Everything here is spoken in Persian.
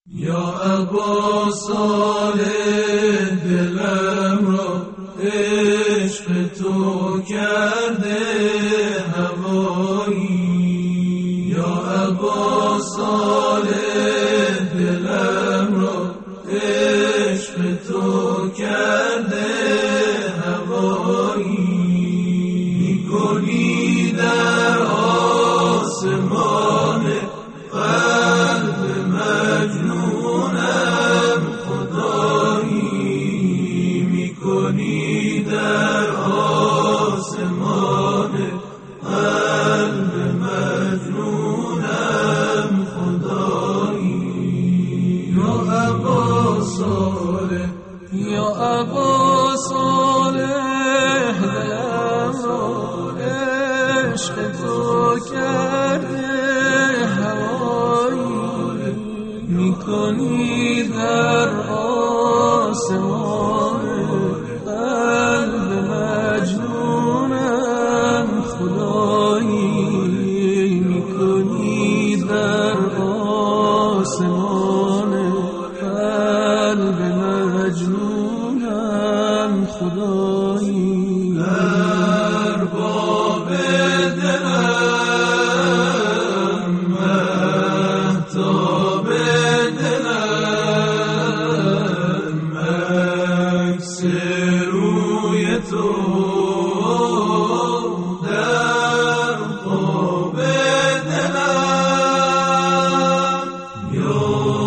یا ابا صالح دلم را عشق تو کرده هوایی. یا ابا صالح دلم را عشق تو کرده هوایی. میکنی در آسمان قلب مجنونم خدایی. میکنی در آسمان قلب مجنونم خدایی. یا ابا صالح، یا ابا صالح دلم را عشق تو کرده هوایی. میکنی در آسمان قلب مجنونم خدایی. میکنی در آسمان قلب مجنونم خدایی. ارباب دلم، مهتاب دلم، عکس روی تو در خواب دلم. یا